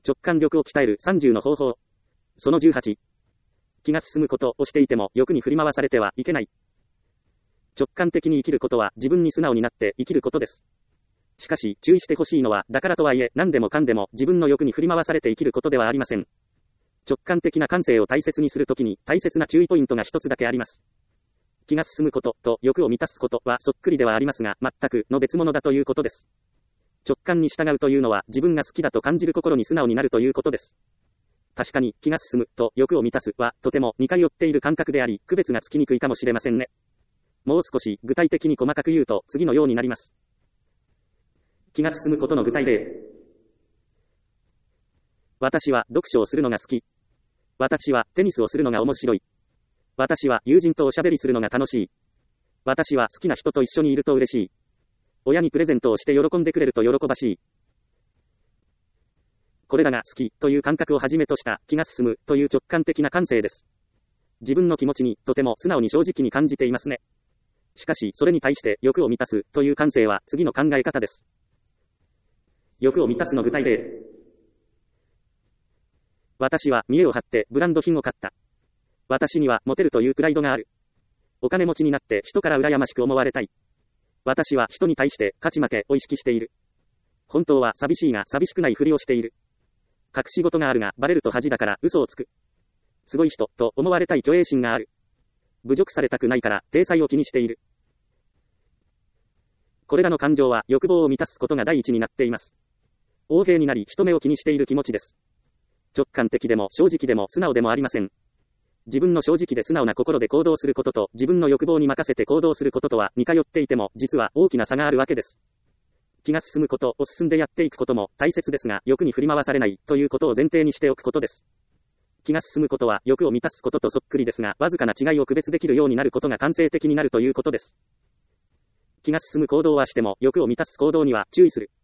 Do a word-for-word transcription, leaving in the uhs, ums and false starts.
直感力を鍛えるさんじゅうの方法。そのじゅうはち。気が進むことをしていても欲に振り回されてはいけない。直感的に生きることは自分に素直になって生きることです。しかし、注意してほしいのは、だからとはいえ、何でもかんでも自分の欲に振り回されて生きることではありません。直感的な感性を大切にするときに、大切な注意ポイントが一つだけあります。気が進むことと欲を満たすことはそっくりではありますが、全くの別物だということです。直感に従うというのは自分が好きだと感じる心に素直になるということです。確かに気が進むと欲を満たすはとても似通っている感覚であり、区別がつきにくいかもしれませんね。もう少し具体的に細かく言うと次のようになります。気が進むことの具体例。私は読書をするのが好き。私はテニスをするのが面白い。私は友人とおしゃべりするのが楽しい。私は好きな人と一緒にいると嬉しい。親にプレゼントをして喜んでくれると喜ばしい。これらが好きという感覚をはじめとした気が進むという直感的な感性です。自分の気持ちにとても素直に正直に感じていますね。しかしそれに対して欲を満たすという感性は次の考え方です。欲を満たすの具体例。私は見栄を張ってブランド品を買った。私にはモテるというプライドがある。お金持ちになって人から羨ましく思われたい。私は人に対して勝ち負けを意識している。本当は寂しいが寂しくないふりをしている。隠し事があるがバレると恥だから嘘をつく。すごい人と思われたい虚栄心がある。侮辱されたくないから体裁を気にしている。これらの感情は欲望を満たすことが第一になっています。横柄になり人目を気にしている気持ちです。直感的でも正直でも素直でもありません。自分の正直で素直な心で行動することと自分の欲望に任せて行動することとは似通っていても実は大きな差があるわけです。気が進むことを進んでやっていくことも大切ですが、欲に振り回されないということを前提にしておくことです。気が進むことは欲を満たすこととそっくりですが、わずかな違いを区別できるようになることが感性的になるということです。気が進む行動はしても欲を満たす行動には注意する。